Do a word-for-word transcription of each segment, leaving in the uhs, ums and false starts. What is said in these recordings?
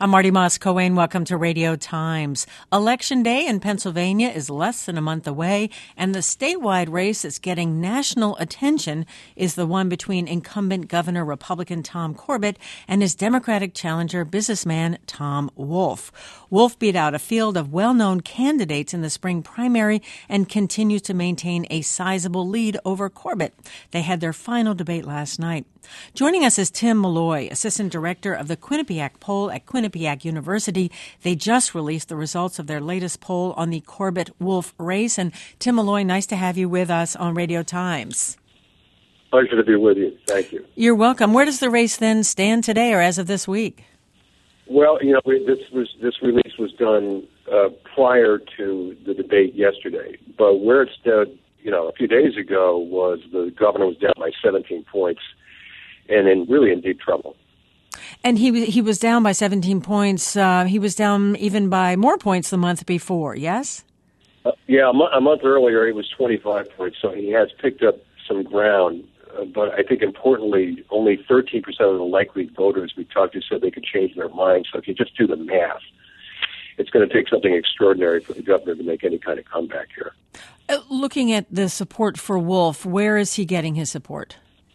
I'm Marty Moss-Coane. Welcome to Radio Times. Election Day in Pennsylvania is less than a month away, and the statewide race that's getting national attention is the one between incumbent Governor Republican Tom Corbett and his Democratic challenger businessman Tom Wolf. Wolf beat out a field of well-known candidates in the spring primary and continues to maintain a sizable lead over Corbett. They had their final debate last night. Joining us is Tim Malloy, Assistant Director of the Quinnipiac Poll at Quinnipiac University. They just released the results of their latest poll on the Corbett-Wolf race. And Tim Malloy, nice to have you with us on Radio Times. Pleasure to be with you. Thank you. You're welcome. Where does the race then stand today or as of this week? Well, you know, we, this was this release was done uh, prior to the debate yesterday. But where it stood, you know, a few days ago was the governor was down by seventeen points. And in really in deep trouble. And he he was down by seventeen points. Uh, he was down even by more points the month before, yes? Uh, yeah, a, mo- a month earlier he was twenty-five points, so he has picked up some ground. Uh, but I think importantly, only thirteen percent of the likely voters we talked to said they could change their mind. So if you just do the math, it's going to take something extraordinary for the governor to make any kind of comeback here. Uh, looking at the support for Wolf, where is he getting his support?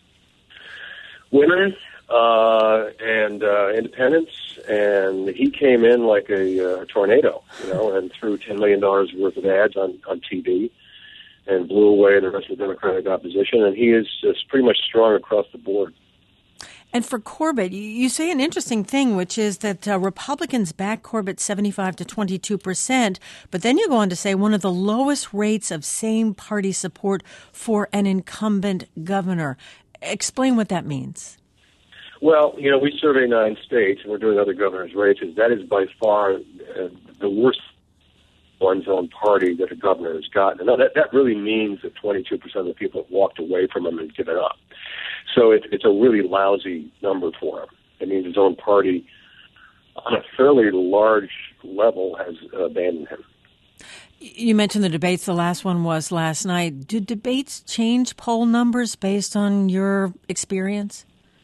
Women uh, and uh, independents, and he came in like a uh, tornado, you know, and threw ten million dollars worth of ads on, on T V and blew away the rest of the Democratic opposition, and he is just pretty much strong across the board. And for Corbett, you say an interesting thing, which is that uh, Republicans back Corbett seventy-five to twenty-two percent, but then you go on to say one of the lowest rates of same-party support for an incumbent governor. Explain what that means. Well, you know, we survey nine states, and we're doing other governor's races. That is by far uh, the worst one's own party that a governor has gotten. Now, that, that really means that twenty-two percent of the people have walked away from him and given up. So it, it's a really lousy number for him. It means his own party, on a fairly large level, has abandoned him. You mentioned the debates. The last one was last night. Do debates change poll numbers based on your experience?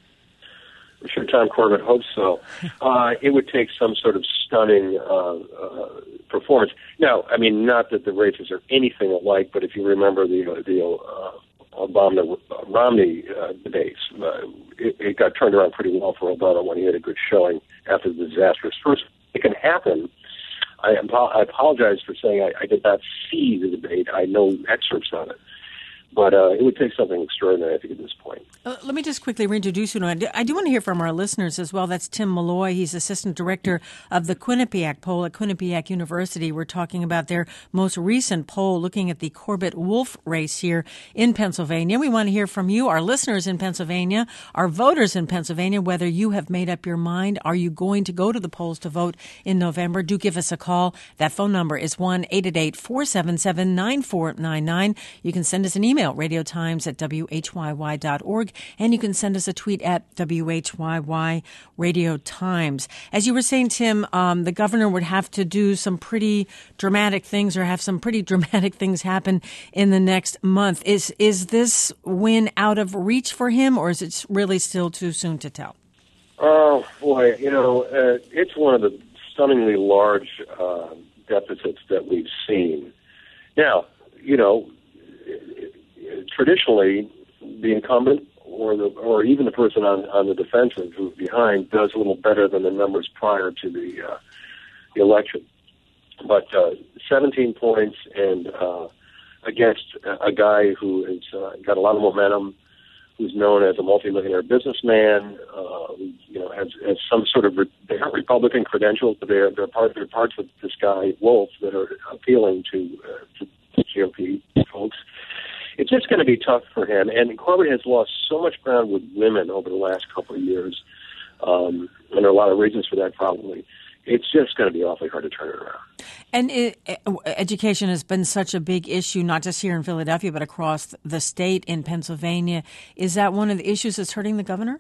I'm sure Tom Corbett hopes so. Uh, it would take some sort of stunning uh, uh, performance. Now, I mean, not that the races are anything alike, but if you remember the the uh, Obama Romney uh, debates, uh, it, it got turned around pretty well for Obama when he had a good showing after the disastrous first. It can happen. I, I apologize for saying I, I did not see the debate. I know excerpts of it. But uh, it would take something extraordinary, I think, at this point. Uh, let me just quickly reintroduce you. I do, I do want to hear from our listeners as well. That's Tim Malloy. He's Assistant Director of the Quinnipiac Poll at Quinnipiac University. We're talking about their most recent poll looking at the Corbett-Wolf race here in Pennsylvania. We want to hear from you, our listeners in Pennsylvania, our voters in Pennsylvania, whether you have made up your mind. Are you going to go to the polls to vote in November? Do give us a call. That phone number is one eight eight eight, four seven seven, nine four nine nine. You can send us an email, radiotimes at W H Y Y dot org, and you can send us a tweet at W H Y Y Radio Times. As you were saying, Tim, um, the governor would have to do some pretty dramatic things or have some pretty dramatic things happen in the next month. Is is this win out of reach for him, or is it really still too soon to tell? Oh, boy, you know, uh, it's one of the stunningly large uh, deficits that we've seen. Now, you know, traditionally, the incumbent or the or even the person on, on the defensive who's behind does a little better than the numbers prior to the, uh, the election. But uh, seventeen points and uh, against a guy who has uh, got a lot of momentum, who's known as a multimillionaire businessman, uh, who you know has, has some sort of re- they aren't Republican credentials, but they're they're, part, they're parts of this guy Wolf that are appealing to uh, to G O P folks. It's just going to be tough for him. And Corbett has lost so much ground with women over the last couple of years, um, and there are a lot of reasons for that probably. It's just going to be awfully hard to turn it around. And it, education has been such a big issue, not just here in Philadelphia, but across the state in Pennsylvania. Is that one of the issues that's hurting the governor?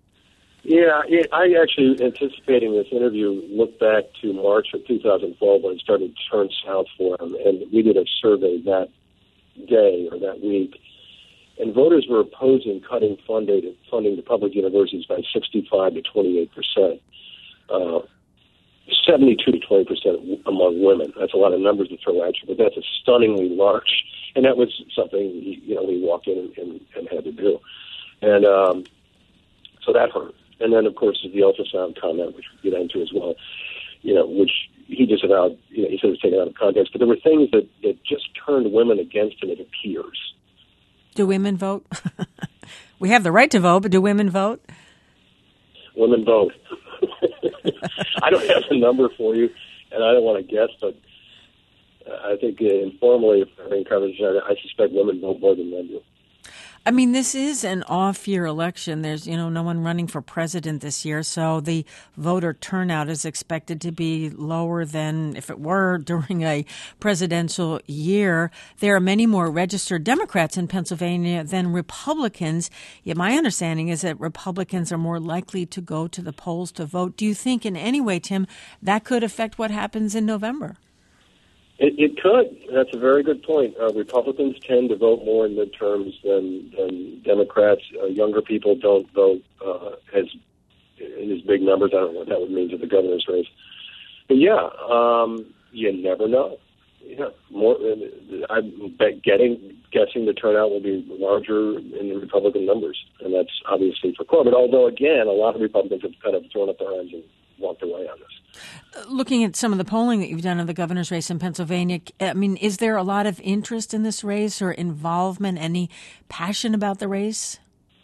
Yeah, it, I actually, anticipating this interview, looked back to March of two thousand twelve when it started to turn south for him, and we did a survey that day or that week, and voters were opposing cutting funding, funding to public universities by sixty-five to twenty-eight percent. Uh, seventy-two to twenty percent among women. That's a lot of numbers to throw at you, but that's a stunningly large. And that was something he, you know, he walked in and, and, and had to do, and um, so that hurt. And then, of course, the ultrasound comment, which we get into as well, you know, which he disavowed. You know, he said it was taken out of context, but there were things that, that just turned women against him. It appears. Do women vote? We have the right to vote, but do women vote? Women vote. I don't have the number for you, and I don't want to guess, but I think uh, informally, if I'm encouraged, I suspect women vote more than men do. I mean, this is an off-year election. There's, you know, no one running for president this year, so the voter turnout is expected to be lower than if it were during a presidential year. There are many more registered Democrats in Pennsylvania than Republicans. Yet my understanding is that Republicans are more likely to go to the polls to vote. Do you think in any way, Tim, that could affect what happens in November? It, it could. That's a very good point. Uh, Republicans tend to vote more in midterms than, than Democrats. Uh, younger people don't vote uh, as in as big numbers. I don't know what that would mean to the governor's race. But yeah, um, you never know. Yeah, more. I'm bet getting guessing the turnout will be larger in the Republican numbers, and that's obviously for Corbett. Although again, a lot of Republicans have kind of thrown up their hands and walked away on this. Looking at some of the polling that you've done of the governor's race in Pennsylvania, I mean, is there a lot of interest in this race or involvement, any passion about the race?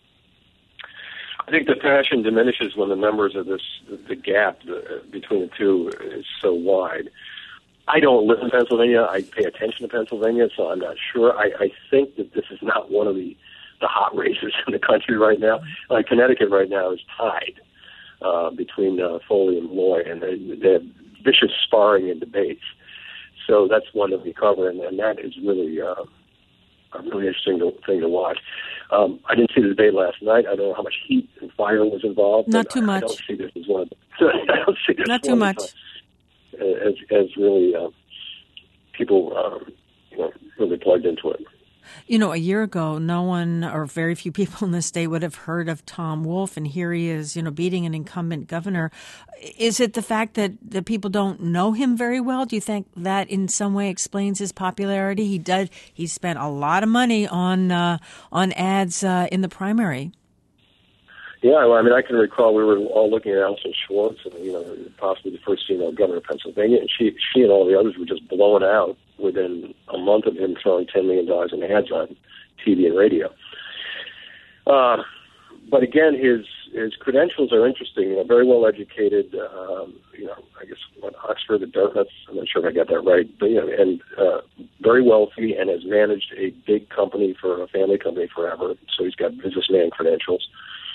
I think the passion diminishes when the numbers of this, the gap the, between the two is so wide. I don't live in Pennsylvania. I pay attention to Pennsylvania, so I'm not sure. I, I think that this is not one of the, the hot races in the country right now. Like Connecticut right now is tied. Uh, between uh, Foley and Malloy, and they, they have vicious sparring and debates. So that's one that we cover, and, and that is really uh, a really interesting to, thing to watch. Um, I didn't see the debate last night. I don't know how much heat and fire was involved. Not too I, much. I don't see this as one. Of the, I don't see this Not too much. As, as, as really uh, people, um, you know, really plugged into it. You know, a year ago, no one or very few people in the state would have heard of Tom Wolf, and here he is, you know, beating an incumbent governor. Is it the fact that the people don't know him very well? Do you think that in some way explains his popularity? He did. He spent a lot of money on uh, on ads uh, in the primary. Yeah, well, I mean, I can recall we were all looking at Alison Schwartz, and you know, possibly the first female governor of Pennsylvania, and she, she and all the others were just blown out within a month of him throwing ten million dollars in ads on T V and radio. Uh, but again, his his credentials are interesting. You know, very well educated. Um, you know, I guess what Oxford or Dartmouth. I'm not sure if I got that right. But you know, and uh, very wealthy, and has managed a big company for a family company forever. So he's got businessman credentials.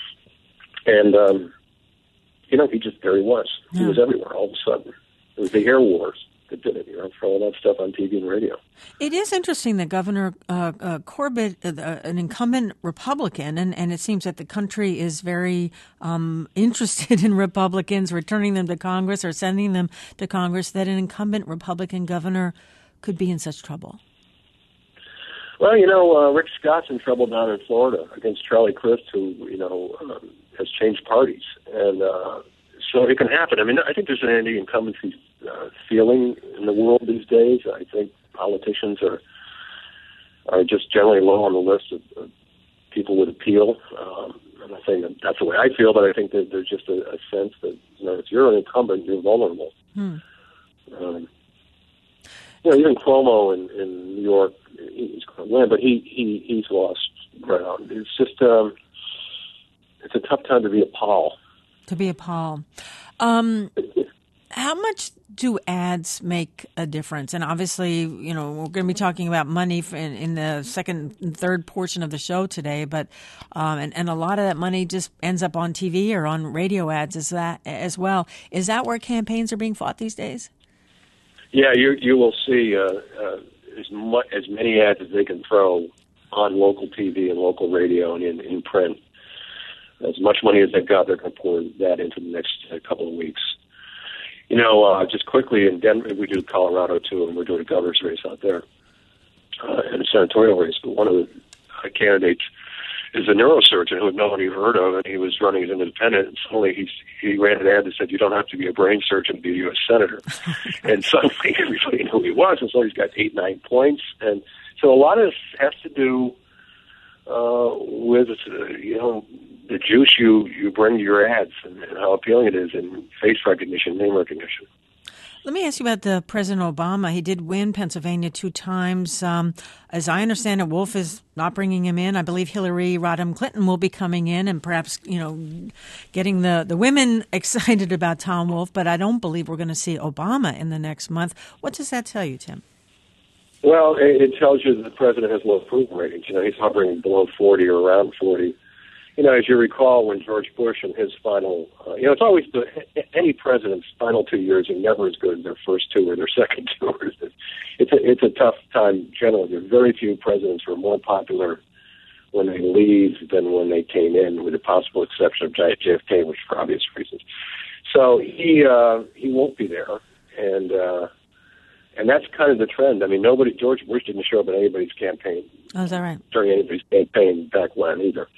And, um, you know, he just, there he was. He yeah. was everywhere all of a sudden. It was the Air Wars that did it, you know, for all that stuff on T V and radio. It is interesting that Governor uh, uh, Corbett, uh, an incumbent Republican, and, and it seems that the country is very um, interested in Republicans, returning them to Congress or sending them to Congress, that an incumbent Republican governor could be in such trouble. Well, you know, uh, Rick Scott's in trouble down in Florida against Charlie Crist, who, you know, um, has changed parties. And uh, so it can happen. I mean, I think there's an anti-incumbency uh, feeling in the world these days. I think politicians are are just generally low on the list of, of people with appeal. Um, I'm not saying that that's the way I feel, but I think that there's just a, a sense that, you know, if you're an incumbent, you're vulnerable. Hmm. Um, you know, even Cuomo in, in New York, he's going to win, but he, he he's lost ground. It's just um, it's a tough time to be a Paul. To be a Paul. Um, how much do ads make a difference? And obviously, you know, we're going to be talking about money in, in the second and third portion of the show today, but um, and, and a lot of that money just ends up on T V or on radio ads as that as well. Is that where campaigns are being fought these days? Yeah, you you will see uh, uh, as much as many ads as they can throw on local T V and local radio and in, in print. As much money as they've got, they're going to pour that into the next uh, couple of weeks. You know, uh, just quickly in Denver, we do Colorado too, and we're doing a governor's race out there uh, and a senatorial race. But one of the uh, candidates is a neurosurgeon who no one had heard of, and he was running as an independent. And suddenly he he ran an ad that said, "You don't have to be a brain surgeon to be a U S senator." And suddenly everybody knew who he was, and so he's got eight, nine points. And so a lot of this has to do uh, with uh, you know the juice you you bring to your ads and, and how appealing it is, and face recognition, name recognition. Let me ask you about the President Obama. He did win Pennsylvania two times. Um, as I understand it, Wolf is not bringing him in. I believe Hillary Rodham Clinton will be coming in and perhaps, you know, getting the, the women excited about Tom Wolf. But I don't believe we're going to see Obama in the next month. What does that tell you, Tim? Well, it, it tells you that the president has low approval ratings. You know, he's hovering below forty or around forty. You know, as you recall, when George Bush in his final, uh, you know, it's always the, any president's final two years are never as good as their first two or their second two. It's a, it's a tough time generally. There are very few presidents who are more popular when they leave than when they came in, with the possible exception of J F K, which for obvious reasons. So he uh, he won't be there, and uh, and that's kind of the trend. I mean, nobody, George Bush didn't show up in anybody's campaign. Oh, is that right? During anybody's campaign back when either.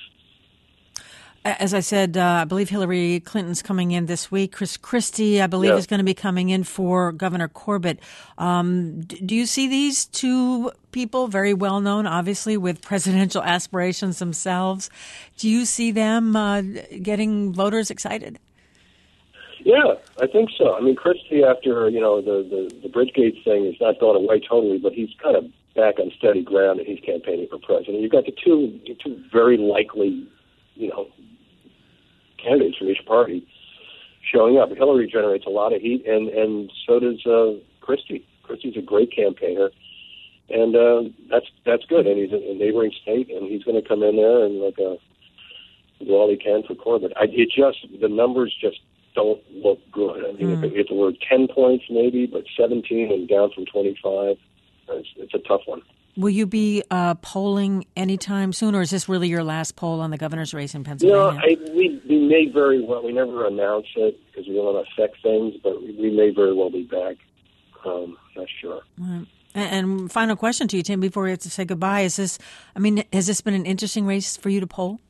As I said, uh, I believe Hillary Clinton's coming in this week. Chris Christie, I believe, yeah. is going to be coming in for Governor Corbett. Um, do you see these two people, very well known, obviously, with presidential aspirations themselves? Do you see them uh, getting voters excited? Yeah, I think so. I mean, Christie, after, you know, the, the, the Bridgegate thing is not gone away totally, but he's kind of back on steady ground and he's campaigning for president. You've got the two, the two very likely, you know, candidates from each party showing up. Hillary generates a lot of heat, and, and so does uh, Christie. Christie's a great campaigner, and uh, that's that's good. And he's a, a neighboring state, and he's going to come in there and like uh, do all he can for Corbett. I, it just the numbers just don't look good. I mean, mm. if, if it were ten points maybe, but seventeen and down from twenty-five, it's, it's a tough one. Will you be uh, polling anytime soon, or is this really your last poll on the governor's race in Pennsylvania? You know, I, we, we may very well, we never announce it because we don't want to affect things, but we, we may very well be back. Um, not sure. Right. And, and final question to you, Tim, before we have to say goodbye. Is this, I mean, has this been an interesting race for you to poll?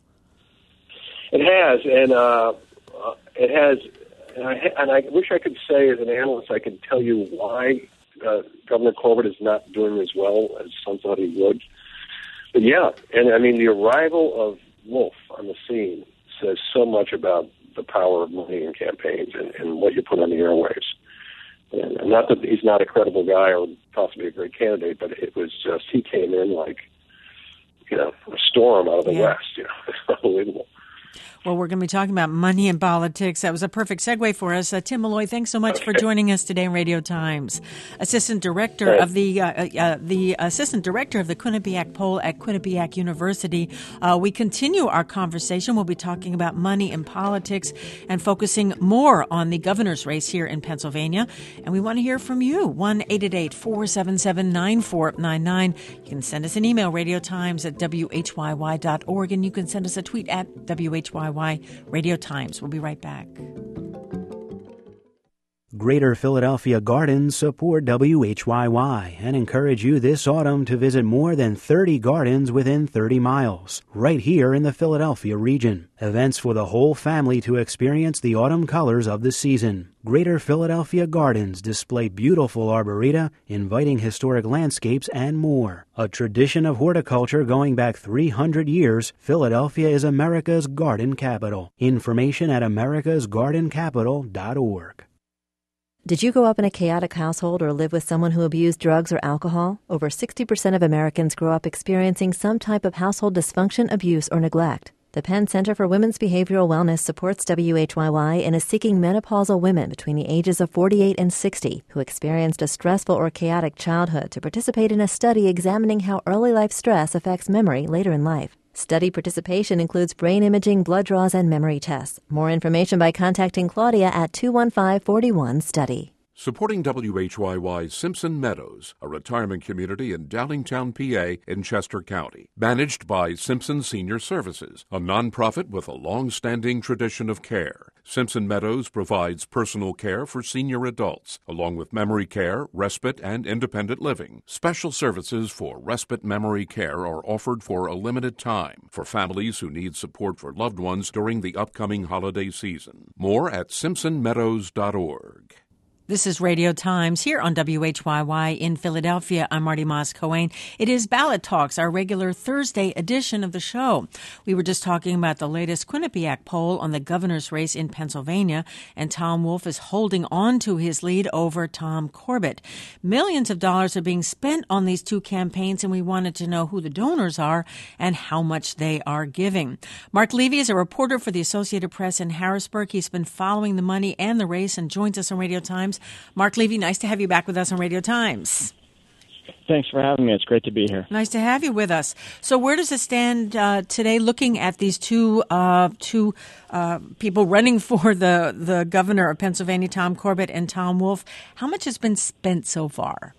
It has, and uh, uh, it has, and I, and I wish I could say as an analyst, I could tell you why Uh, Governor Corbett is not doing as well as some thought he would. But yeah, and I mean, the arrival of Wolf on the scene says so much about the power of money in campaigns and, and what you put on the airwaves. And, and not that he's not a credible guy or possibly a great candidate, but it was just, he came in like, you know, a storm out of the yeah. West. You know, it's unbelievable. Well, we're going to be talking about money and politics. That was a perfect segue for us. Uh, Tim Malloy, thanks so much okay. for joining us today on Radio Times. Assistant Director Thanks. of the uh, uh, the Assistant Director of the Quinnipiac Poll at Quinnipiac University. Uh, we continue our conversation. We'll be talking about money and politics and focusing more on the governor's race here in Pennsylvania. And we want to hear from you. one eight eight eight, four seven seven, nine four nine nine. You can send us an email, radiotimes at w h y y dot org, and you can send us a tweet at W H Y Y Radio Times. We'll be right back. Greater Philadelphia Gardens support W H Y Y and encourage you this autumn to visit more than thirty gardens within thirty miles, right here in the Philadelphia region. Events for the whole family to experience the autumn colors of the season. Greater Philadelphia Gardens display beautiful arboreta, inviting historic landscapes, and more. A tradition of horticulture going back three hundred years, Philadelphia is America's garden capital. Information at americas garden capital dot org. Did you grow up in a chaotic household or live with someone who abused drugs or alcohol? Over sixty percent of Americans grow up experiencing some type of household dysfunction, abuse, or neglect. The Penn Center for Women's Behavioral Wellness supports W H Y Y and is seeking menopausal women between the ages of forty-eight and sixty who experienced a stressful or chaotic childhood to participate in a study examining how early life stress affects memory later in life. Study participation includes brain imaging, blood draws, and memory tests. More information by contacting Claudia at two one five, four one, study. Supporting W H Y Y's Simpson Meadows, a retirement community in Downingtown, P A in Chester County. Managed by Simpson Senior Services, a nonprofit with a long-standing tradition of care. Simpson Meadows provides personal care for senior adults, along with memory care, respite, and independent living. Special services for respite memory care are offered for a limited time for families who need support for loved ones during the upcoming holiday season. More at simpson meadows dot org. This is Radio Times here on W H Y Y in Philadelphia. I'm Marty Moss-Coane. It is Ballot Talks, our regular Thursday edition of the show. We were just talking about the latest Quinnipiac poll on the governor's race in Pennsylvania, and Tom Wolf is holding on to his lead over Tom Corbett. Millions of dollars are being spent on these two campaigns, and we wanted to know who the donors are and how much they are giving. Mark Levy is a reporter for the Associated Press in Harrisburg. He's been following the money and the race and joins us on Radio Times. Mark Levy, nice to have you back with us on Radio Times. Thanks for having me. It's great to be here. Nice to have you with us. So where does it stand uh, today looking at these two uh, two uh, people running for the, the governor of Pennsylvania, Tom Corbett and Tom Wolf? How much has been spent so far?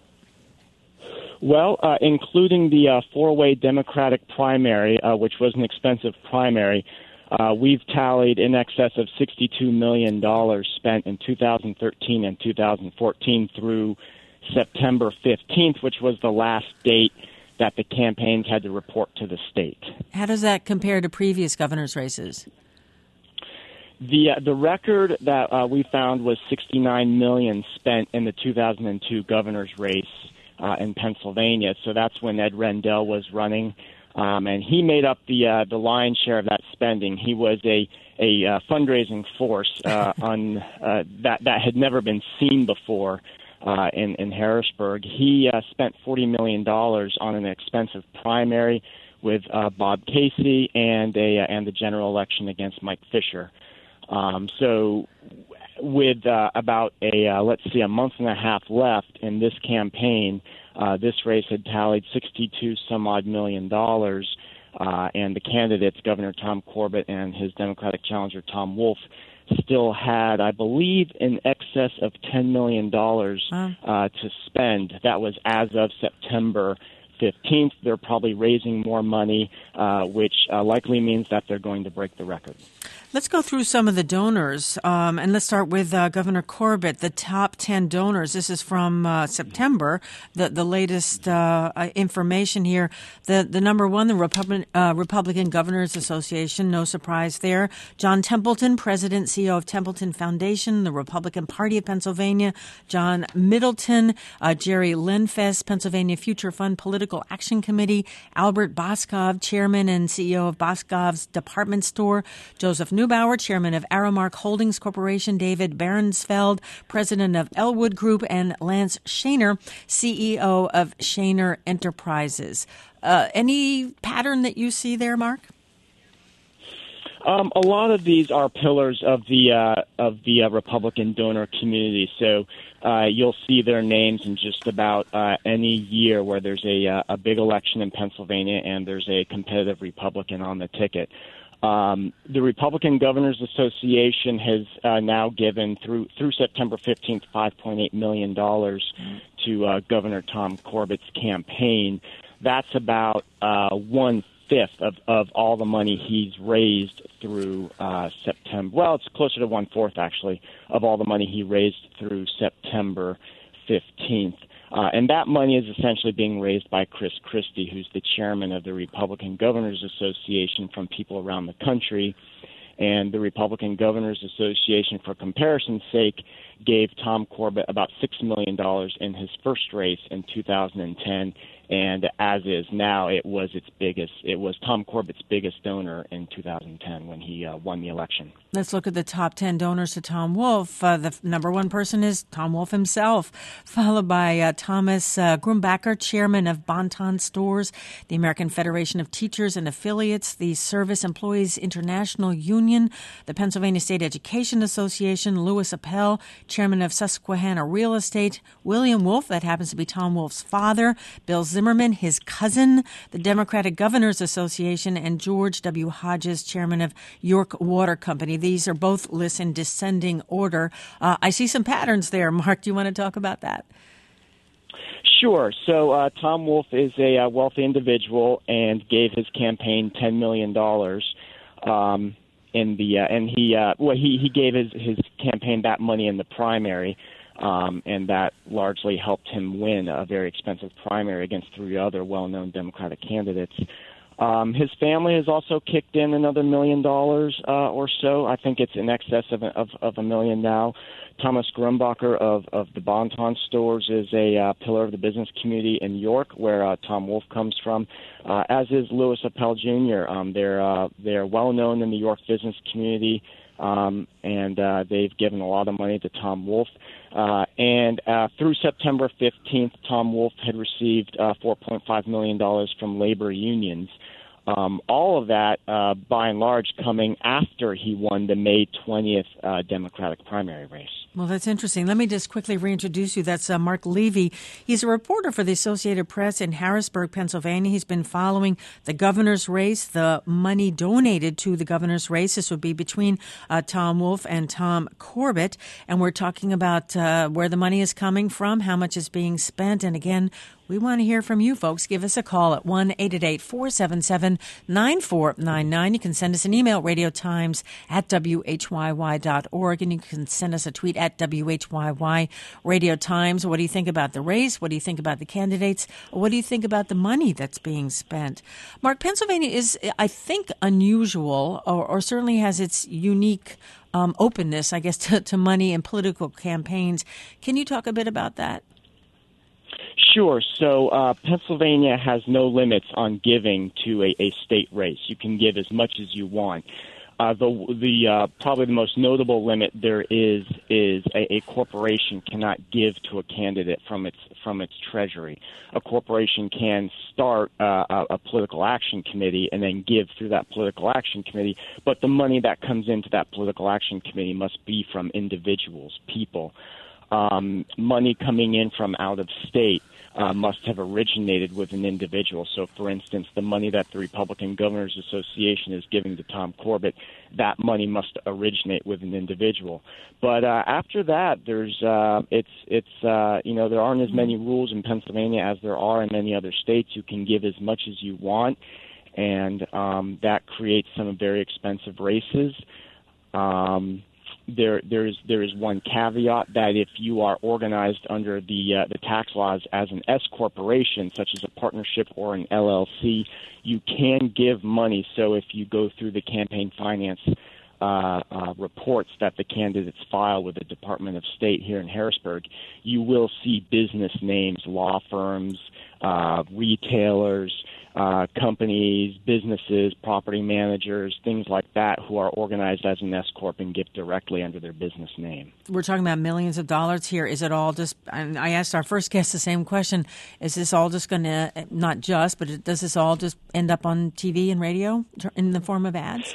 Well, uh, including the uh, four-way Democratic primary, uh, which was an expensive primary, Uh, we've tallied in excess of sixty-two million dollars spent in two thousand thirteen and two thousand fourteen through September fifteenth, which was the last date that the campaigns had to report to the state. How does that compare to previous governor's races? The uh, the record that uh, we found was sixty-nine million dollars spent in the two thousand two governor's race uh, in Pennsylvania. So that's when Ed Rendell was running. Um, and he made up the uh, the lion's share of that spending. He was a a uh, fundraising force uh, on uh, that that had never been seen before uh, in in Harrisburg. He uh, spent forty million dollars on an expensive primary with uh, Bob Casey and a uh, and the general election against Mike Fisher. Um, so, with uh, about a uh, let's see a month and a half left in this campaign. Uh, this race had tallied sixty-two some odd million dollars, uh, and the candidates, Governor Tom Corbett and his Democratic challenger Tom Wolf, still had, I believe, in excess of ten million dollars uh, to spend. That was as of September fifteenth. They're probably raising more money, uh, which uh, likely means that they're going to break the record. Let's go through some of the donors, um, and let's start with uh, Governor Corbett, the top ten donors. This is from uh, September, the the latest uh, information here. The the number one, the Republican, uh, Republican Governors Association, no surprise there. John Templeton, President, C E O of Templeton Foundation, the Republican Party of Pennsylvania. John Middleton, uh, Jerry Lenfest, Pennsylvania Future Fund Political Action Committee. Albert Boskov, Chairman and C E O of Boskov's Department Store. Joseph Neubauer, Chairman of Aramark Holdings Corporation. David Berensfeld, President of Elwood Group, and Lance Shaner, C E O of Shaner Enterprises. Uh, any pattern that you see there, Mark? Um, a lot of these are pillars of the uh, of the uh, Republican donor community. So uh, you'll see their names in just about uh, any year where there's a uh, a big election in Pennsylvania and there's a competitive Republican on the ticket. Um, the Republican Governors Association has uh, now given through through September fifteenth five point eight million dollars to uh, Governor Tom Corbett's campaign. That's about uh, one fifth of, of all the money he's raised through uh, September. Well, it's closer to one fourth actually of all the money he raised through September fifteenth. Uh, and that money is essentially being raised by Chris Christie, who's the chairman of the Republican Governors Association, from people around the country. And the Republican Governors Association, for comparison's sake, gave Tom Corbett about six million dollars in his first race in two thousand ten. And as is now, it was its biggest. It was Tom Corbett's biggest donor in two thousand ten when he uh, won the election. Let's look at the top ten donors to Tom Wolf. Uh, the f- number one person is Tom Wolf himself, followed by uh, Thomas uh, Grumbacher, chairman of Bon-Ton Stores, the American Federation of Teachers and Affiliates, the Service Employees International Union, the Pennsylvania State Education Association, Louis Appel, chairman of Susquehanna Real Estate, William Wolf, that happens to be Tom Wolf's father, Bill Zimmerman, his cousin, the Democratic Governors Association, and George W. Hodges, chairman of York Water Company. These are both lists in descending order. Uh, I see some patterns there. Mark, do you want to talk about that? Sure. So uh, Tom Wolf is a uh, wealthy individual and gave his campaign ten million dollars. Um, in the uh, and he uh, well he he gave his his campaign that money in the primary. Um, and that largely helped him win a very expensive primary against three other well-known Democratic candidates. Um, his family has also kicked in another million dollars uh, or so. I think it's in excess of, of, of a million now. Thomas Grumbacher of, of the Bon-Ton Stores is a uh, pillar of the business community in York, where uh, Tom Wolf comes from, uh, as is Louis Appel Junior Um, they're, uh, they're well-known in the York business community. Um, and uh, they've given a lot of money to Tom Wolf. Uh, and uh, through September fifteenth, Tom Wolf had received uh, four point five million dollars from labor unions. Um, all of that, uh, by and large, coming after he won the May twentieth uh, Democratic primary race. Well, that's interesting. Let me just quickly reintroduce you. That's uh, Mark Levy. He's a reporter for the Associated Press in Harrisburg, Pennsylvania. He's been following the governor's race, the money donated to the governor's race. This would be between uh, Tom Wolf and Tom Corbett. And we're talking about uh, where the money is coming from, how much is being spent. And again, we want to hear from you, folks. Give us a call at one eight eight eight, four seven seven, nine four nine nine. You can send us an email, radiotimes at W H Y Y dot org, and you can send us a tweet at W H Y Y Radio Times. What do you think about the race? What do you think about the candidates? What do you think about the money that's being spent? Mark, Pennsylvania is, I think, unusual, or, or certainly has its unique um, openness, I guess, to, to money and political campaigns. Can you talk a bit about that? Sure. So uh, Pennsylvania has no limits on giving to a, a state race. You can give as much as you want. Uh, the the uh, probably the most notable limit there is is a, a corporation cannot give to a candidate from its from its treasury. A corporation can start uh, a, a political action committee and then give through that political action committee, but the money that comes into that political action committee must be from individuals, people. Um, money coming in from out of state uh, must have originated with an individual. So, for instance, the money that the Republican Governors Association is giving to Tom Corbett, that money must originate with an individual. But uh, after that, there's uh, it's it's uh, you know there aren't as many rules in Pennsylvania as there are in many other states. You can give as much as you want, and um, that creates some very expensive races. Um, There, there is there is one caveat that if you are organized under the uh, the tax laws as an S corporation, such as a partnership or an L L C, you can give money. So if you go through the campaign finance uh, uh, reports that the candidates file with the Department of State here in Harrisburg, you will see business names, law firms, uh, retailers, Uh, companies, businesses, property managers, things like that who are organized as an S corp and give directly under their business name. We're talking about millions of dollars here. Is it all just, and I asked our first guest the same question, is this all just going to, not just, but does this all just end up on T V and radio in the form of ads?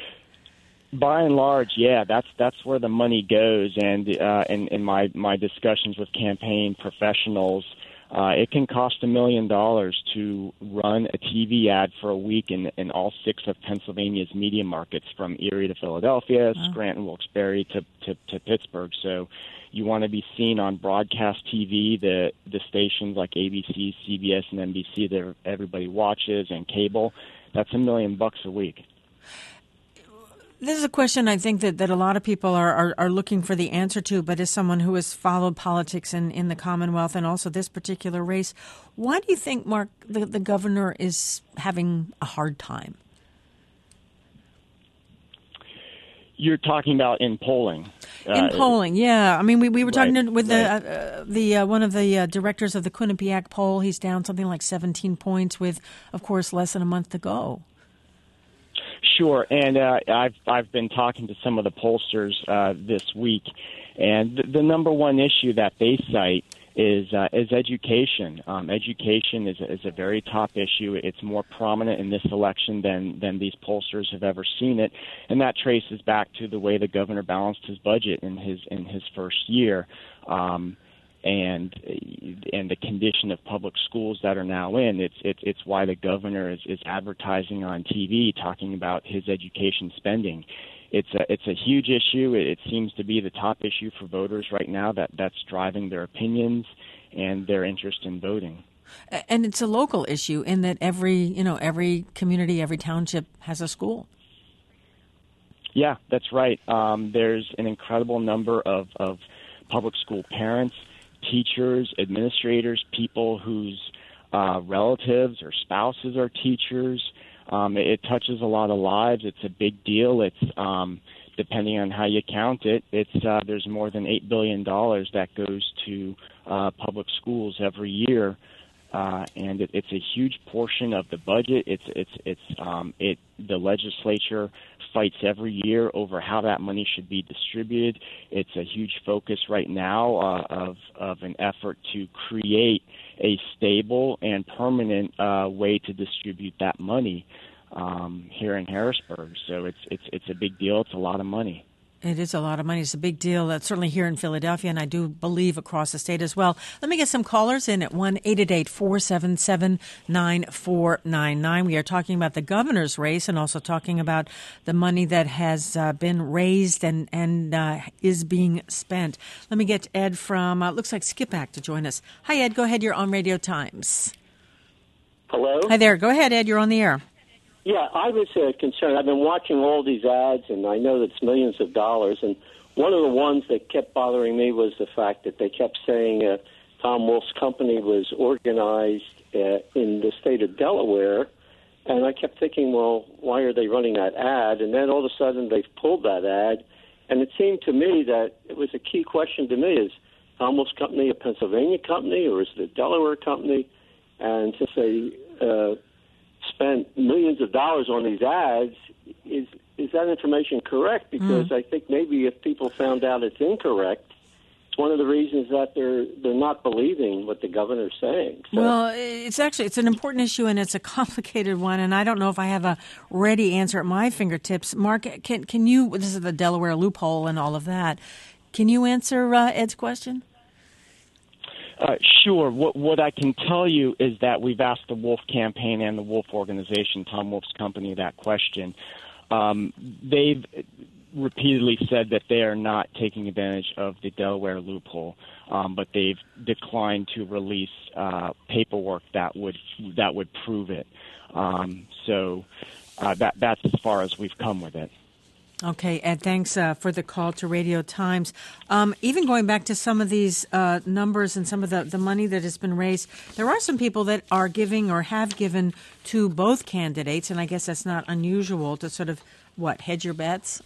By and large, yeah, that's that's where the money goes. And uh, in, in my, my discussions with campaign professionals, Uh, it can cost a million dollars to run a T V ad for a week in, in all six of Pennsylvania's media markets, from Erie to Philadelphia, wow. Scranton, Wilkes-Barre to, to, to Pittsburgh. So you want to be seen on broadcast T V, the the stations like A B C, C B S, and N B C that everybody watches, and cable. That's a million bucks a week. This is a question I think that, that a lot of people are, are, are looking for the answer to, but as someone who has followed politics in, in the Commonwealth and also this particular race, why do you think, Mark, the, the governor is having a hard time? You're talking about in polling. In uh, polling, yeah. I mean, we, we were talking right, with right. the uh, the uh, one of the uh, directors of the Quinnipiac poll. He's down something like seventeen points with, of course, less than a month to go. Sure, and uh, I've I've been talking to some of the pollsters uh, this week, and the, the number one issue that they cite is uh, is education. Um, education is a, is a very top issue. It's more prominent in this election than than these pollsters have ever seen it, and that traces back to the way the governor balanced his budget in his in his first year. Um, and and the condition of public schools that are now in. It's it's it's why the governor is, is advertising on T V talking about his education spending. It's a it's a huge issue. It, it seems to be the top issue for voters right now. That that's driving their opinions and their interest in voting. And it's a local issue in that every you know every community, every township has a school. Yeah, that's right. Um, there's an incredible number of, of public school parents, teachers, administrators, people whose uh, relatives or spouses are teachers. Um, it, it touches a lot of lives. It's a big deal. It's um, depending on how you count it, it's uh, there's more than eight billion dollars that goes to uh, public schools every year, uh, and it, it's a huge portion of the budget. It's it's it's um, it the legislature fights every year over how that money should be distributed. It's a huge focus right now uh, of of an effort to create a stable and permanent uh, way to distribute that money um, here in Harrisburg. So it's it's it's a big deal. It's a lot of money. It is a lot of money. It's a big deal. That's certainly here in Philadelphia, and I do believe across the state as well. Let me get some callers in at one eight eight eight, four seven seven, nine four nine nine. We are talking about the governor's race and also talking about the money that has uh, been raised and, and uh, is being spent. Let me get Ed from, uh, looks like Skip-Ack to join us. Hi, Ed. Go ahead. You're on Radio Times. Hello? Hi there. Go ahead, Ed. You're on the air. Yeah, I was uh, concerned. I've been watching all these ads, and I know that it's millions of dollars. And one of the ones that kept bothering me was the fact that they kept saying uh, Tom Wolf's company was organized uh, in the state of Delaware. And I kept thinking, well, why are they running that ad? And then all of a sudden they've pulled that ad. And it seemed to me that it was a key question to me, is Tom Wolf's company a Pennsylvania company or is it a Delaware company? And since they uh, spent millions of dollars on these ads, is is that information correct? Because mm. I think maybe if people found out it's incorrect, it's one of the reasons that they're they're not believing what the governor's saying. So. Well, it's actually it's an important issue and it's a complicated one, and I don't know if I have a ready answer at my fingertips. Mark, can can you? This is the Delaware loophole and all of that. Can you answer uh, Ed's question? Uh, sure. What, what I can tell you is that we've asked the Wolf campaign and the Wolf organization, Tom Wolf's company, that question. Um, they've repeatedly said that they are not taking advantage of the Delaware loophole, um, but they've declined to release uh, paperwork that would that would prove it. Um, so uh, that that's as far as we've come with it. Okay, Ed, thanks uh, for the call to Radio Times. Um, even going back to some of these uh, numbers and some of the, the money that has been raised, there are some people that are giving or have given to both candidates, and I guess that's not unusual to sort of, what, hedge your bets?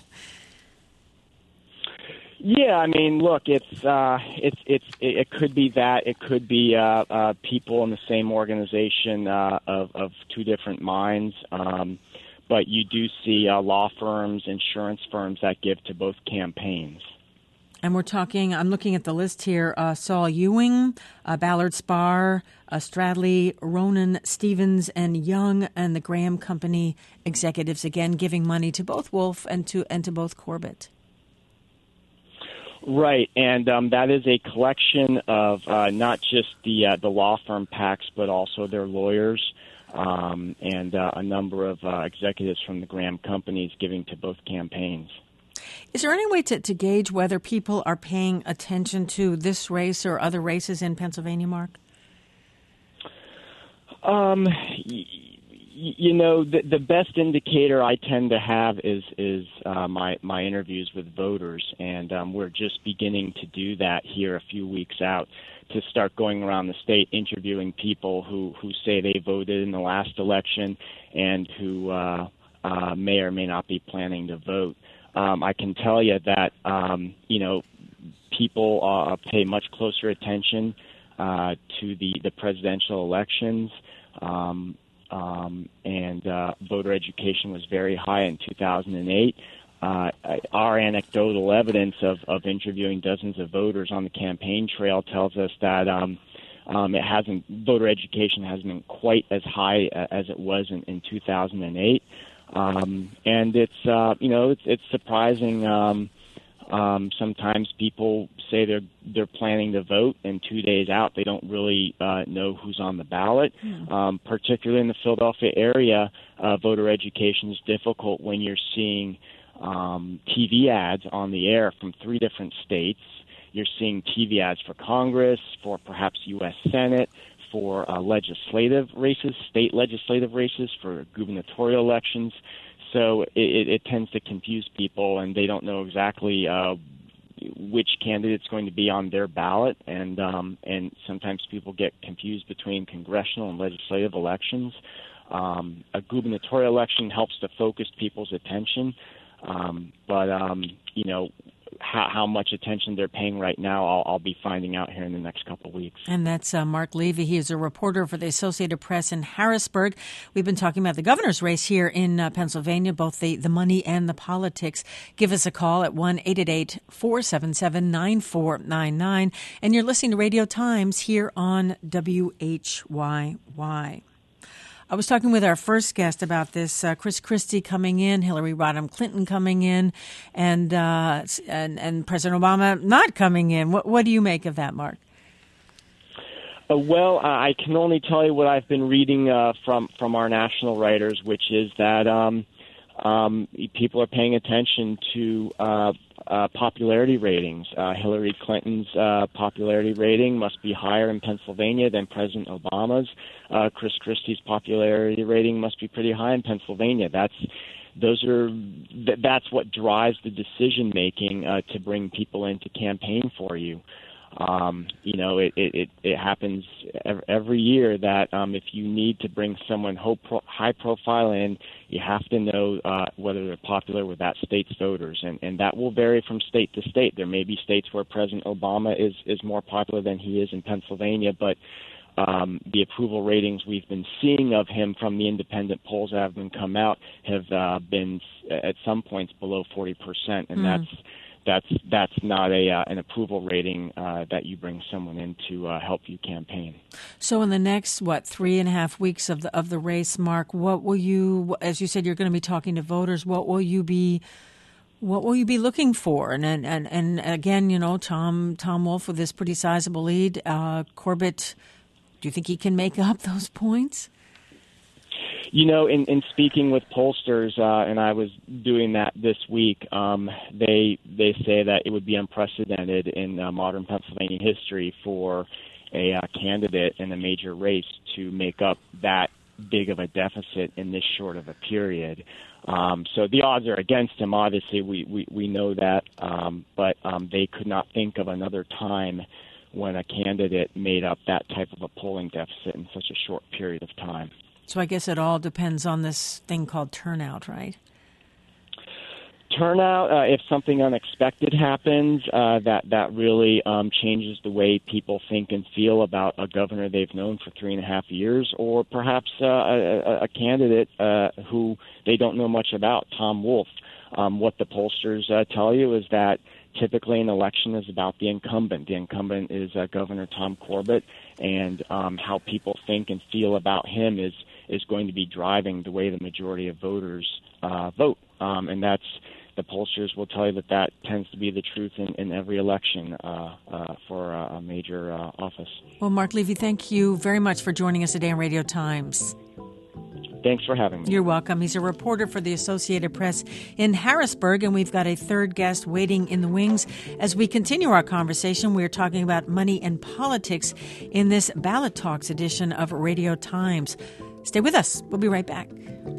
Yeah, I mean, look, it's uh, it's it's it could be that it could be uh, uh, people in the same organization uh, of of two different minds. Um, But you do see uh, law firms, insurance firms that give to both campaigns. And we're talking, I'm looking at the list here, uh, Saul Ewing, uh, Ballard Spahr, uh, Stradley, Ronan, Stevens, and Young, and the Graham Company executives, again, giving money to both Wolf and to and to both Corbett. Right, and um, that is a collection of uh, not just the uh, the law firm PACs, but also their lawyers. Um, and uh, a number of uh, executives from the Graham companies giving to both campaigns. Is there any way to, to gauge whether people are paying attention to this race or other races in Pennsylvania, Mark? Um, y- you know, the, the best indicator I tend to have is is uh, my my interviews with voters, and um, we're just beginning to do that here a few weeks out, to start going around the state interviewing people who, who say they voted in the last election and who uh, uh, may or may not be planning to vote. Um, I can tell you that, um, you know, people uh, pay much closer attention uh, to the, the presidential elections, um, um, and uh, voter education was very high in two thousand eight. Uh, our anecdotal evidence of, of interviewing dozens of voters on the campaign trail tells us that um, um, it hasn't voter education hasn't been quite as high as it was in, in two thousand eight, um, and it's uh, you know it's, it's surprising. Um, um, sometimes people say they're they're planning to vote, and two days out they don't really uh, know who's on the ballot. Mm. Um, particularly in the Philadelphia area, uh, voter education is difficult when you're seeing Um, T V ads on the air from three different states. You're seeing T V ads for Congress, for perhaps U S Senate, for uh, legislative races, state legislative races, for gubernatorial elections. so it, it, it tends to confuse people, and they don't know exactly uh, which candidate's going to be on their ballot, and um, and sometimes people get confused between congressional and legislative elections. Um, a gubernatorial election helps to focus people's attention, um, but um, you know how, how much attention they're paying right now, I'll, I'll be finding out here in the next couple of weeks. And that's uh, Mark Levy. He is a reporter for the Associated Press in Harrisburg. We've been talking about the governor's race here in uh, Pennsylvania, both the, the money and the politics. Give us a call at one eight eight eight, four seven seven, nine four nine nine. And you're listening to Radio Times here on W H Y Y. I was talking with our first guest about this, uh, Chris Christie coming in, Hillary Rodham Clinton coming in, and uh, and, and President Obama not coming in. What, what do you make of that, Mark? Uh, well, uh, I can only tell you what I've been reading uh, from, from our national writers, which is that um, um, people are paying attention to uh, uh, popularity ratings. Uh, Hillary Clinton's uh, popularity rating must be higher in Pennsylvania than President Obama's. Uh, Chris Christie's popularity rating must be pretty high in Pennsylvania. That's those are th- that's what drives the decision making uh, to bring people in to campaign for you. Um, you know, it, it, it happens every year that um, if you need to bring someone high profile in, you have to know uh, whether they're popular with that state's voters. And, and that will vary from state to state. There may be states where President Obama is, is more popular than he is in Pennsylvania, but um, the approval ratings we've been seeing of him from the independent polls that have been come out have uh, been at some points below forty percent, and mm. that's That's that's not a uh, an approval rating uh, that you bring someone in to uh, help you campaign. So in the next, what, three and a half weeks of the of the race, Mark, what will you, as you said, you're going to be talking to voters, what will you be what will you be looking for? And and, and, and again, you know, Tom Tom Wolf with this pretty sizable lead. Uh, Corbett, do you think he can make up those points? You know, in, in speaking with pollsters, uh, and I was doing that this week, um, they they say that it would be unprecedented in uh, modern Pennsylvania history for a uh, candidate in a major race to make up that big of a deficit in this short of a period. Um, so the odds are against him, obviously, we, we, we know that, um, but um, they could not think of another time when a candidate made up that type of a polling deficit in such a short period of time. So I guess it all depends on this thing called turnout, right? Turnout, uh, if something unexpected happens, uh, that, that really um, changes the way people think and feel about a governor they've known for three and a half years, or perhaps uh, a, a candidate uh, who they don't know much about, Tom Wolf. Um, what the pollsters uh, tell you is that typically an election is about the incumbent. The incumbent is uh, Governor Tom Corbett, and um, how people think and feel about him is is going to be driving the way the majority of voters uh, vote. Um, and that's, the pollsters will tell you that that tends to be the truth in, in every election uh, uh, for a, a major uh, office. Well, Mark Levy, thank you very much for joining us today on Radio Times. Thanks for having me. You're welcome. He's a reporter for the Associated Press in Harrisburg, and we've got a third guest waiting in the wings. As we continue our conversation, we're talking about money and politics in this Ballot Talks edition of Radio Times. Stay with us. We'll be right back.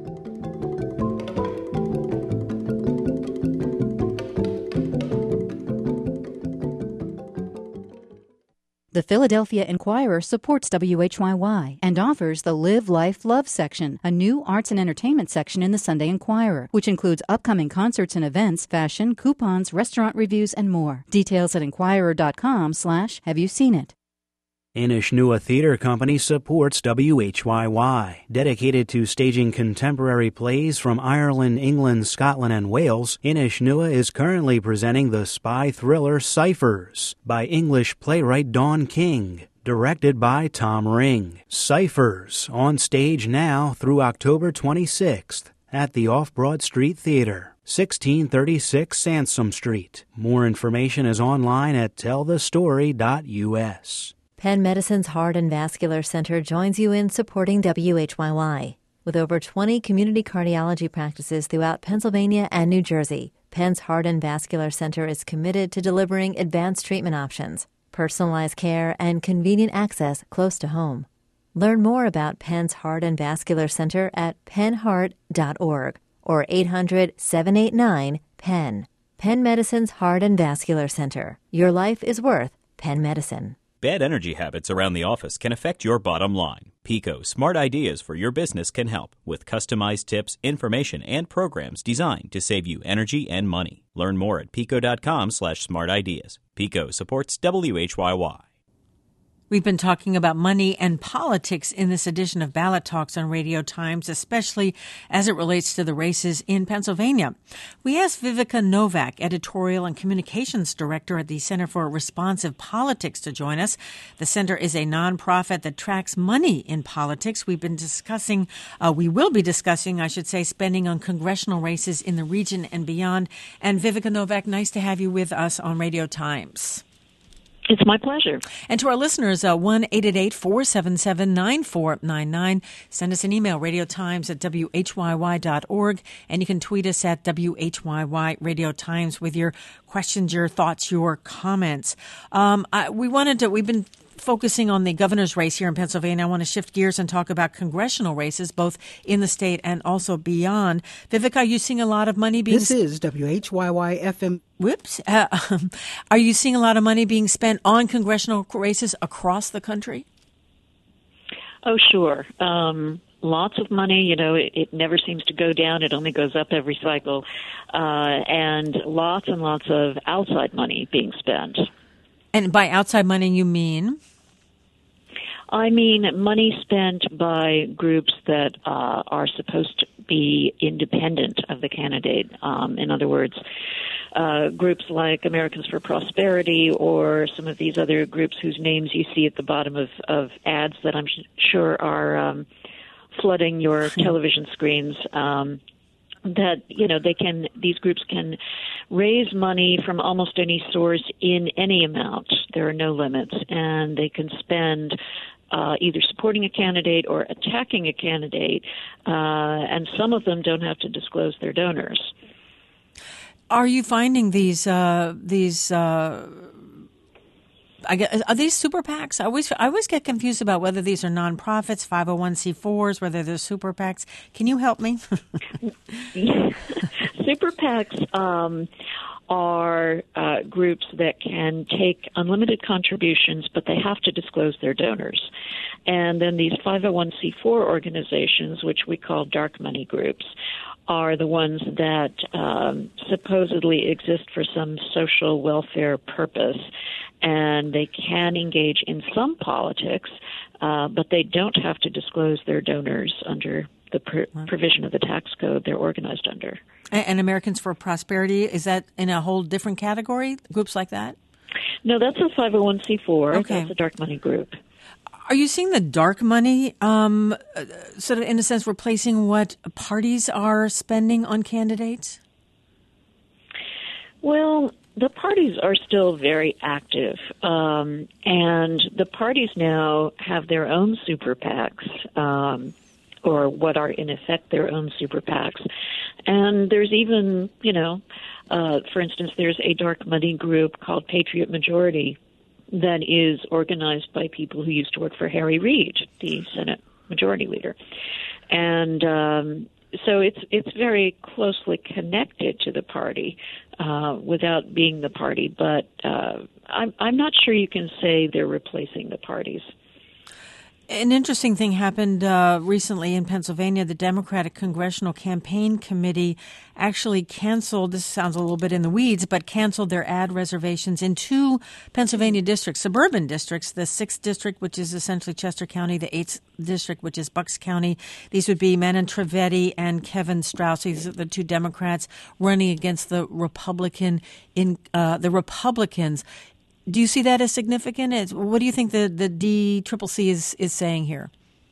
The Philadelphia Inquirer supports W H Y Y and offers the Live Life Love section, a new arts and entertainment section in the Sunday Inquirer, which includes upcoming concerts and events, fashion, coupons, restaurant reviews, and more. Details at inquirer.com slash have you seen it. Inishnuah Theater Company supports W H Y Y. Dedicated to staging contemporary plays from Ireland, England, Scotland, and Wales, Inishnuah is currently presenting the spy thriller Ciphers by English playwright Dawn King, directed by Tom Ring. Ciphers, on stage now through October twenty-sixth at the Off-Broad Street Theater, sixteen thirty-six Sansom Street. More information is online at tell the story dot u s. Penn Medicine's Heart and Vascular Center joins you in supporting W H Y Y. With over twenty community cardiology practices throughout Pennsylvania and New Jersey, Penn's Heart and Vascular Center is committed to delivering advanced treatment options, personalized care, and convenient access close to home. Learn more about Penn's Heart and Vascular Center at penn heart dot org or eight hundred, seven eight nine, P E N. Penn Medicine's Heart and Vascular Center. Your life is worth Penn Medicine. Bad energy habits around the office can affect your bottom line. Pico Smart Ideas for your business can help with customized tips, information, and programs designed to save you energy and money. Learn more at pico.com slash smart ideas. Pico supports W H Y Y. We've been talking about money and politics in this edition of Ballot Talks on Radio Times, especially as it relates to the races in Pennsylvania. We asked Viveka Novak, editorial and communications director at the Center for Responsive Politics, to join us. The center is a nonprofit that tracks money in politics. We've been discussing, uh, we will be discussing, I should say, spending on congressional races in the region and beyond. And Viveka Novak, nice to have you with us on Radio Times. It's my pleasure. And to our listeners, uh, one eight eight eight, four seven seven, nine four nine nine. Send us an email, radiotimes at W H Y Y dot org. And you can tweet us at W H Y Y Radio Times with your questions, your thoughts, your comments. Um, I, we wanted to, we've been focusing on the governor's race here in Pennsylvania. I want to shift gears and talk about congressional races, both in the state and also beyond. Vivek, are you seeing a lot of money being... This is W H Y Y F M. Whoops. Uh, um, are you seeing a lot of money being spent on congressional races across the country? Oh, sure. Um, lots of money. You know, it, it never seems to go down. It only goes up every cycle. Uh, and lots and lots of outside money being spent. And by outside money, you mean? I mean money spent by groups that uh, are supposed to be independent of the candidate. Um, in other words, uh, groups like Americans for Prosperity or some of these other groups whose names you see at the bottom of, of ads that I'm sh- sure are um, flooding your television screens. Um, that, you know, they can, these groups can raise money from almost any source in any amount. There are no limits, and they can spend uh, either supporting a candidate or attacking a candidate, uh, and some of them don't have to disclose their donors. Are you finding these, uh, these, uh, I guess, are these super PACs? I always, I always get confused about whether these are nonprofits, five oh one c fours, whether they're super PACs. Can you help me? Super PACs um, are uh, groups that can take unlimited contributions, but they have to disclose their donors. And then these five oh one c four organizations, which we call dark money groups, are the ones that um, supposedly exist for some social welfare purpose. And they can engage in some politics, uh, but they don't have to disclose their donors under the pr- provision of the tax code they're organized under. And, and Americans for Prosperity, is that in a whole different category, groups like that? No, that's a five oh one c four. Okay. That's a dark money group. Are you seeing the dark money um, sort of, in a sense, replacing what parties are spending on candidates? Well, the parties are still very active, um, and the parties now have their own super PACs, um, or what are in effect their own super PACs. And there's even, you know, uh, for instance, there's a dark money group called Patriot Majority that is organized by people who used to work for Harry Reid, the Senate Majority Leader. And um, so it's it's very closely connected to the party uh, without being the party. But uh, I'm I'm not sure you can say they're replacing the parties. An interesting thing happened uh, recently in Pennsylvania. The Democratic Congressional Campaign Committee actually canceled, this sounds a little bit in the weeds, but canceled their ad reservations in two Pennsylvania districts, suburban districts, the sixth district, which is essentially Chester County, the eighth district, which is Bucks County. These would be Manon Trivedi and Kevin Strauss. These are the two Democrats running against the Republican in uh, the Republicans. Do you see that as significant? It's, what do you think the, the D C C C is, is saying here?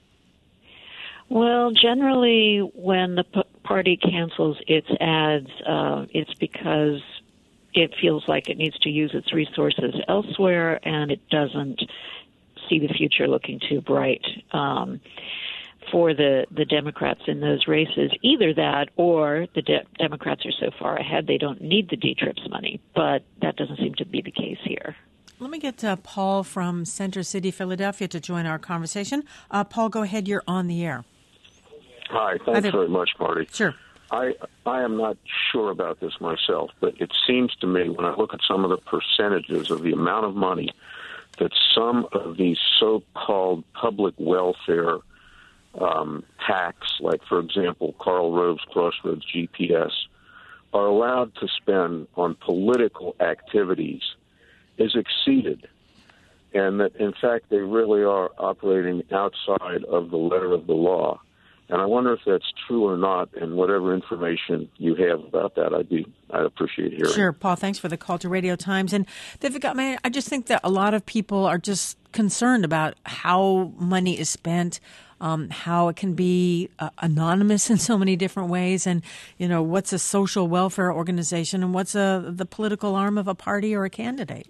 Well, generally, when the p- party cancels its ads, uh, it's because it feels like it needs to use its resources elsewhere, and it doesn't see the future looking too bright um, for the, the Democrats in those races. Either that, or the de- Democrats are so far ahead they don't need the D C C C money, but that doesn't seem to be the case here. Let me get uh, Paul from Center City, Philadelphia, to join our conversation. Uh, Paul, go ahead. You're on the air. Hi. Thanks very much, Marty. Sure. I I am not sure about this myself, but it seems to me when I look at some of the percentages of the amount of money that some of these so-called public welfare um, PACs, like, for example, Karl Rove's Crossroads G P S, are allowed to spend on political activities is exceeded, and that, in fact, they really are operating outside of the letter of the law. And I wonder if that's true or not, and whatever information you have about that, I'd be I'd appreciate hearing. Sure, Paul. Thanks for the call to Radio Times. And Vivek, I mean, I just think that a lot of people are just concerned about how money is spent, um, how it can be uh, anonymous in so many different ways, and you know what's a social welfare organization and what's a the political arm of a party or a candidate.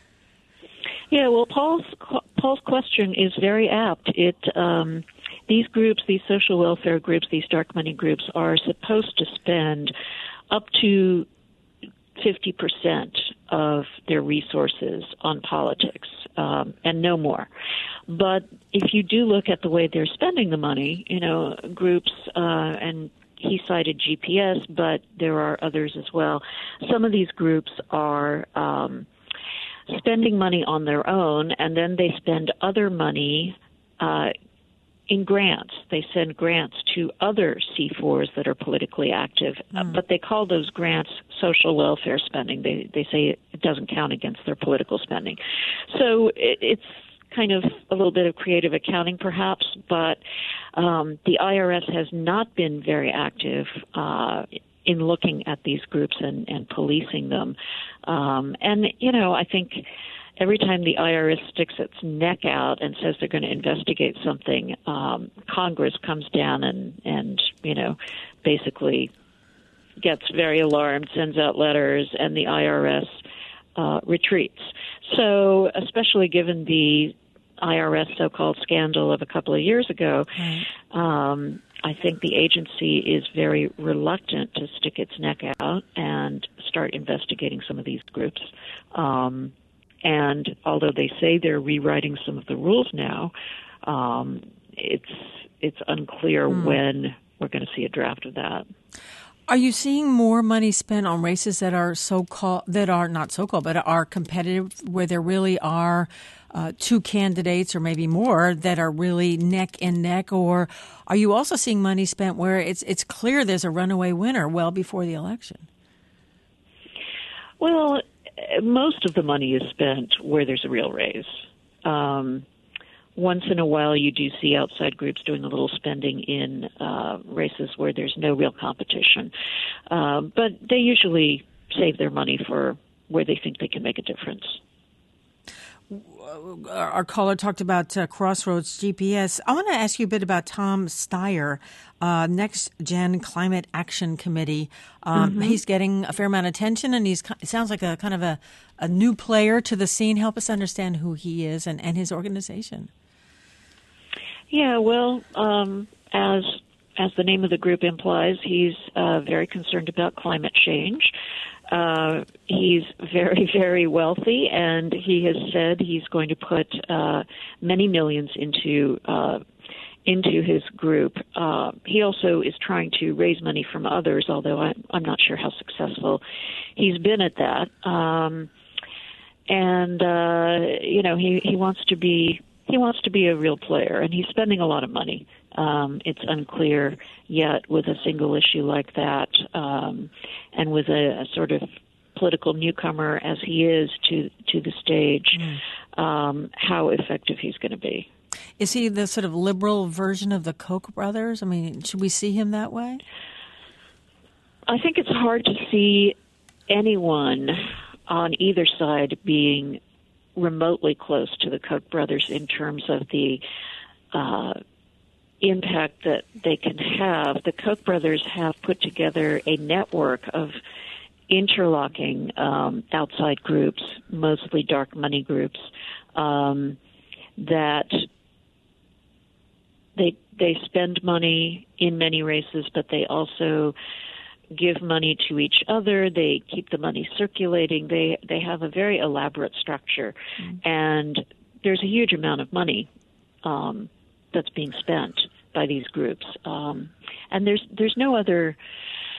Yeah, well, Paul's Paul's question is very apt. It um, these groups, these social welfare groups, these dark money groups, are supposed to spend up to fifty percent of their resources on politics, um, and no more. But if you do look at the way they're spending the money, you know, groups, uh, and he cited G P S, but there are others as well. Some of these groups are um, spending money on their own, and then they spend other money uh, in grants. They send grants to other C fours that are politically active, mm. uh, but they call those grants social welfare spending. They they say it doesn't count against their political spending. So it, it's kind of a little bit of creative accounting, perhaps, but um, the I R S has not been very active uh, in looking at these groups and, and policing them. Um, and, you know, I think every time the I R S sticks its neck out and says they're going to investigate something, um, Congress comes down and, and, you know, basically gets very alarmed, sends out letters, and the I R S uh, retreats. So especially given the I R S so-called scandal of a couple of years ago, right. um, I think the agency is very reluctant to stick its neck out and start investigating some of these groups. Um, and although they say they're rewriting some of the rules now, um, it's it's unclear mm. when we're going to see a draft of that. Are you seeing more money spent on races that are so-called, that are not so-called, but are competitive, where there really are uh, two candidates or maybe more that are really neck and neck? Or are you also seeing money spent where it's it's clear there's a runaway winner well before the election? Well, most of the money is spent where there's a real race. Um, Once in a while, you do see outside groups doing a little spending in uh, races where there's no real competition. Uh, but they usually save their money for where they think they can make a difference. Our caller talked about uh, Crossroads G P S. I want to ask you a bit about Tom Steyer, uh, Next Gen Climate Action Committee. Um, mm-hmm. He's getting a fair amount of attention, and he's it sounds like a kind of a, a new player to the scene. Help us understand who he is and, and his organization. Yeah, well, um, as as the name of the group implies, he's uh, very concerned about climate change. Uh, he's very, very wealthy, and he has said he's going to put uh, many millions into uh, into his group. Uh, he also is trying to raise money from others, although I'm, I'm not sure how successful he's been at that. Um, and uh, you know, he he wants to be. He wants to be a real player, and he's spending a lot of money. Um, it's unclear yet with a single issue like that, um, and with a, a sort of political newcomer as he is to to the stage, mm. um, how effective he's going to be. Is he the sort of liberal version of the Koch brothers? I mean, should we see him that way? I think it's hard to see anyone on either side being remotely close to the Koch brothers in terms of the uh, impact that they can have. The Koch brothers have put together a network of interlocking um, outside groups, mostly dark money groups, um, that they they spend money in many races, but they also give money to each other. They keep the money circulating. They they have a very elaborate structure, mm-hmm. and there's a huge amount of money um, that's being spent by these groups. Um, and there's there's no other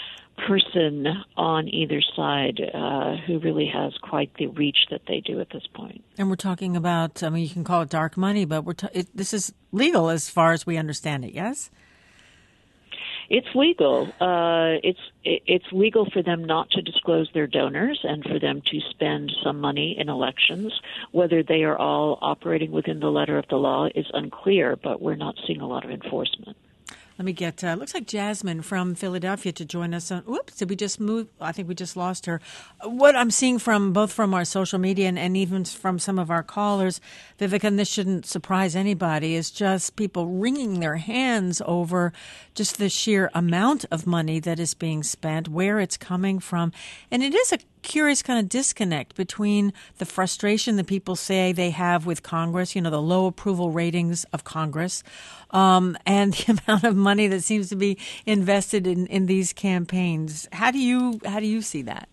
person on either side uh, who really has quite the reach that they do at this point. And we're talking about, I mean, you can call it dark money, but we're t- it, this is legal as far as we understand it, yes? It's legal. Uh, it's it's legal for them not to disclose their donors and for them to spend some money in elections. Whether they are all operating within the letter of the law is unclear, but we're not seeing a lot of enforcement. Let me get, uh, looks like Jasmine from Philadelphia to join us. On, whoops, did we just move? I think we just lost her. What I'm seeing from both from our social media and, and even from some of our callers, Viveka, and this shouldn't surprise anybody, is just people wringing their hands over just the sheer amount of money that is being spent, where it's coming from. And it is a curious kind of disconnect between the frustration that people say they have with Congress, you know, the low approval ratings of Congress, um, and the amount of money that seems to be invested in, in these campaigns. How do you how do you see that?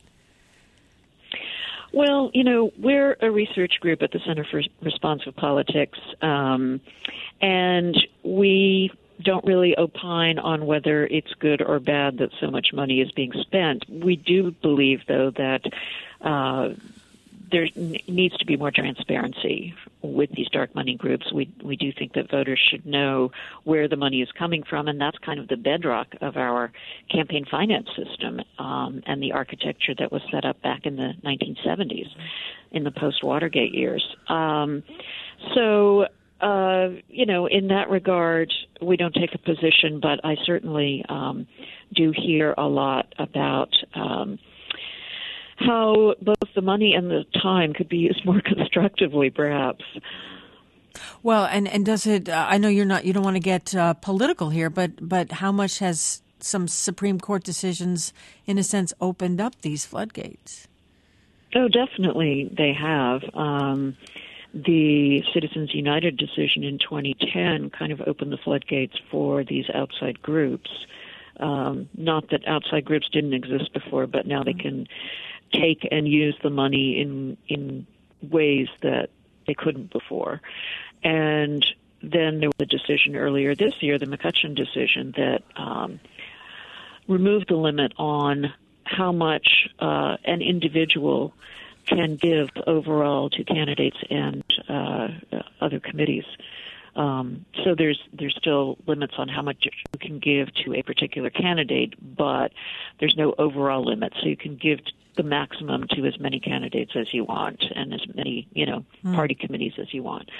Well, you know, we're a research group at the Center for Responsive Politics, um, and we don't really opine on whether it's good or bad that so much money is being spent. We do believe, though, that uh, there n- needs to be more transparency with these dark money groups. We we do think that voters should know where the money is coming from, and that's kind of the bedrock of our campaign finance system um, and the architecture that was set up back in the nineteen seventies, in the post-Watergate years. Um, so... Uh, you know, in that regard, we don't take a position, but I certainly um, do hear a lot about um, how both the money and the time could be used more constructively, perhaps. Well, and, and does it? Uh, I know you're not. You don't want to get uh, political here, but but how much has some Supreme Court decisions, in a sense, opened up these floodgates? Oh, definitely, they have. Um, The Citizens United decision in twenty ten kind of opened the floodgates for these outside groups. Um, not that outside groups didn't exist before, but now they can take and use the money in in ways that they couldn't before. And then there was a decision earlier this year, the McCutcheon decision, that um, removed the limit on how much uh, an individual can give overall to candidates and uh, other committees. Um, so there's there's still limits on how much you can give to a particular candidate, but there's no overall limit. So you can give the maximum to as many candidates as you want and as many, you know, mm. party committees as you want.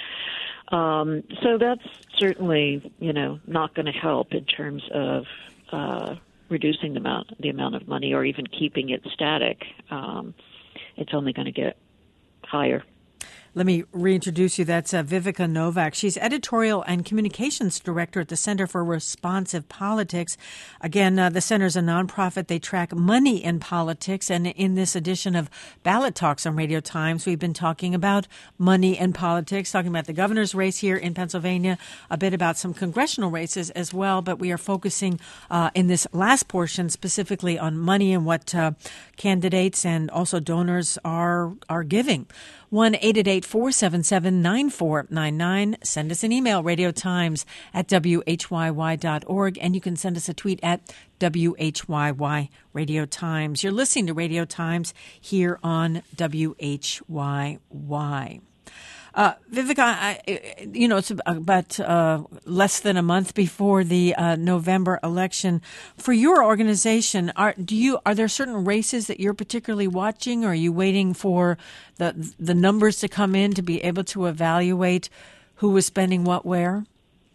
Um, so that's certainly, you know, not going to help in terms of uh, reducing the amount the amount of money or even keeping it static. Um, it's only going to get higher. Let me reintroduce you. That's uh, Viveka Novak. She's editorial and communications director at the Center for Responsive Politics. Again, uh, the Center's a nonprofit. They track money in politics. And in this edition of Ballot Talks on Radio Times, we've been talking about money in politics, talking about the governor's race here in Pennsylvania, a bit about some congressional races as well. But we are focusing uh, in this last portion specifically on money and what uh, candidates and also donors are are giving. one eight eight eight, four seven seven, nine four nine nine. Send us an email, radiotimes at W H Y Y dot org, and you can send us a tweet at W H Y Y Radio Times. You're listening to Radio Times here on W H Y Y. Uh, Viveka, I, you know, it's about uh, less than a month before the uh, November election. For your organization, are do you are there certain races that you're particularly watching, or are you waiting for the the numbers to come in to be able to evaluate who was spending what where?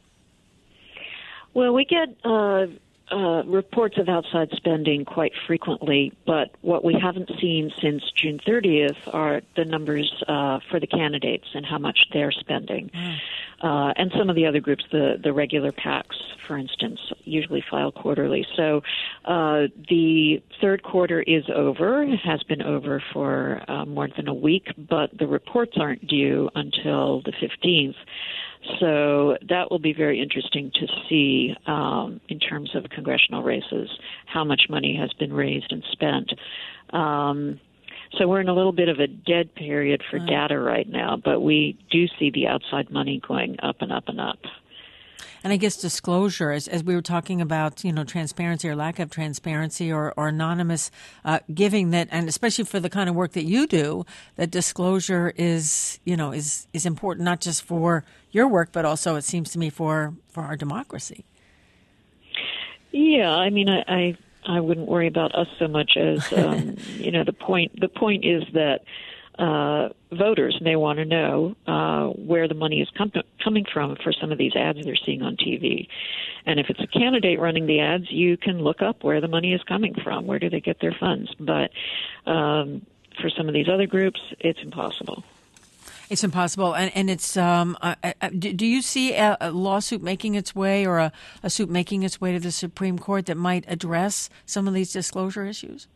Well, we get uh, uh, reports of outside spending quite frequently, but what we haven't seen since June thirtieth are the numbers uh, for the candidates and how much they're spending. Mm. Uh, and some of the other groups, the, the regular PACs, for instance, usually file quarterly. So uh, the third quarter is over. It has been over for uh, more than a week, but the reports aren't due until the fifteenth. So that will be very interesting to see um, in terms of congressional races, how much money has been raised and spent. Um, so we're in a little bit of a dead period for data right now, but we do see the outside money going up and up and up. And I guess disclosure, as, as we were talking about, you know, transparency or lack of transparency or, or anonymous uh, giving, that, and especially for the kind of work that you do, that disclosure is, you know, is, is important not just for your work, but also, it seems to me, for, for our democracy. Yeah, I mean, I, I, I wouldn't worry about us so much as, um, you know, the point, the point is that Uh, voters may want to know uh, where the money is com- coming from for some of these ads they're seeing on T V. And if it's a candidate running the ads, you can look up where the money is coming from. Where do they get their funds? But um, for some of these other groups, it's impossible. It's impossible. And, and it's, um, uh, uh, do, do you see a, a lawsuit making its way, or a, a suit making its way to the Supreme Court that might address some of these disclosure issues?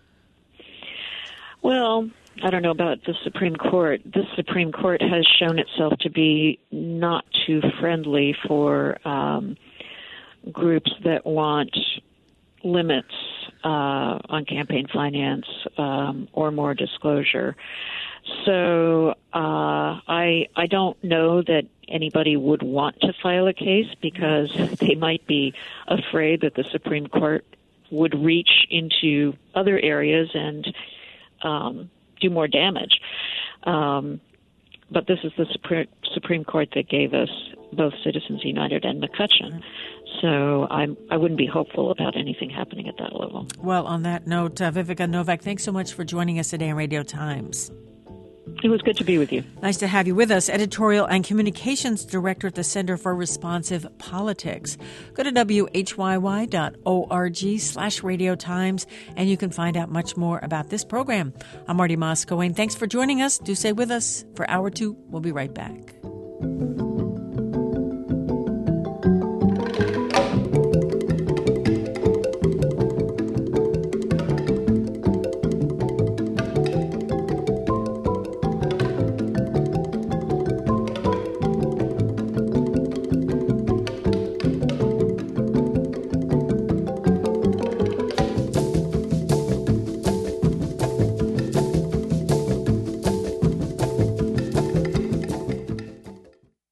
Well, I don't know about the Supreme Court. The Supreme Court has shown itself to be not too friendly for um, groups that want limits uh, on campaign finance um, or more disclosure. So uh, I I don't know that anybody would want to file a case, because they might be afraid that the Supreme Court would reach into other areas and um, do more damage. Um, but this is the Supreme, Supreme Court that gave us both Citizens United and McCutcheon. So I'm, I wouldn't be hopeful about anything happening at that level. Well, on that note, uh, Viveka Novak, thanks so much for joining us today on Radio Times. It was good to be with you. Nice to have you with us. Editorial and Communications Director at the Center for Responsive Politics. Go to W H Y Y dot org slash Radio Times, and you can find out much more about this program. I'm Marty Moscow, and thanks for joining us. Do stay with us for hour two. We'll be right back.